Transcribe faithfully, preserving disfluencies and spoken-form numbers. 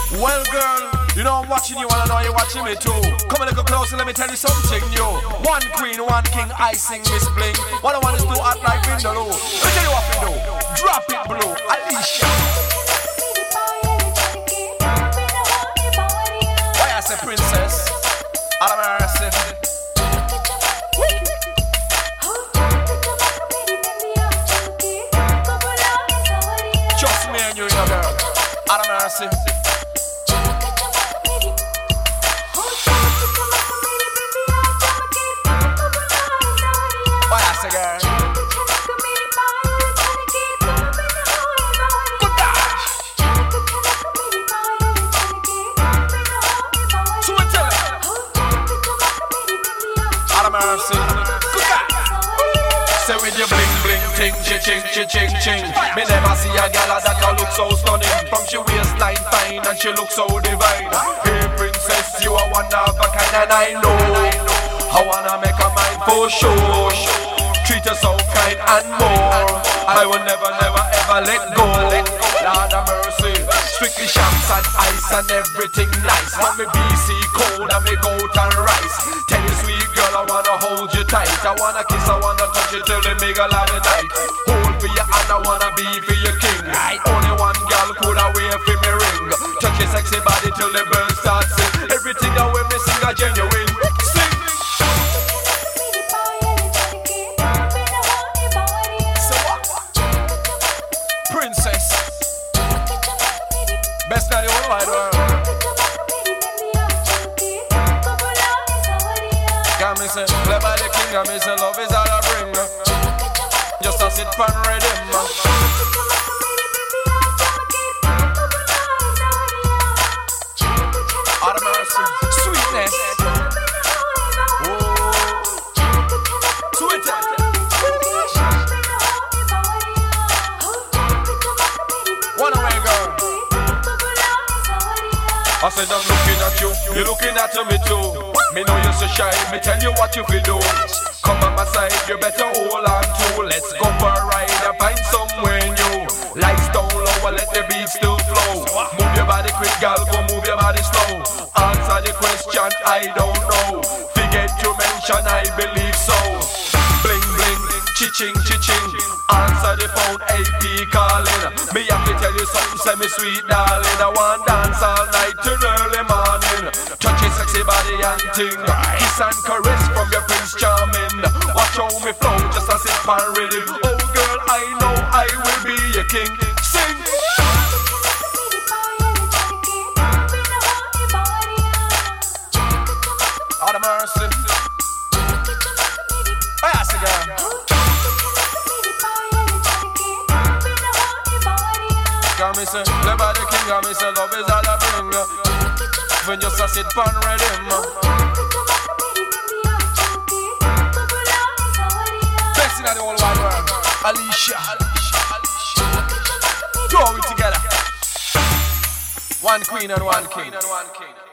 Well, girl, you know I'm watching you and I know you're watching me too. Come a little closer, let me tell you something new. One queen, one king, I sing Miss Bling. What I want is to act like Vindaloo. Let me tell you what to do. Drop it blue, Alicia. Why I say princess? All of my mercy. Just me and you, you know, girl. All of my mercy. Girl. Good gosh. So we tell her. Out of mercy. Good gosh. Say with your bling bling ting ching ching ching ching ching. Me never see a gal that can look so stunning. From she waistline fine and she look so divine. Hey princess, you are one of a kind and I know. I wanna make a mind for sure. Treat her so kind and more. I will never, never, ever let go. Lord of mercy. Strictly shams and ice and everything nice. Want me B C cold and me goat and rice. Tell you sweet girl, I wanna hold you tight. I wanna kiss, I wanna touch you till the nigga love the night. Hold for your hand, I wanna be for your king. Only one girl could I wear for me ring. Touch your sexy body till the birds start sing. Everything I wear me sing a genuine. Sing. Princess, best of the whole wide world. Can me say, play by the king, and me say, love is all I bring. Just a sit pan rhythm. All the mercy, sweetness. Oh, sweetness. One away, girl. I said I'm looking at you, you're looking at me too. Me know you're so shy, me tell you what you feel do. Come on my side, you better hold on to. Let's go for a ride and find somewhere new. Lights down low, let the beat still flow. Move your body quick, girl, go move your body slow. Answer the question, I don't know. Forget to mention, I believe so. Bling bling, chi-ching, chi-ching. Answer the phone, A P calling. Me have to tell you something, say me sweet darling. I want dance all night till early morning. Touch your sexy body and ting. Kiss and caress from your Prince Charming. Watch how me flow, just a sit and rhythm. Oh girl, I know I will be your king. Sing. All the mercy. Oh yeah, see girl. Can me say, play by the king, can me say, love is all I bring. When you just sit pan rhythm. Best in the whole wide world, Alicia. Throw it together. One queen and one king.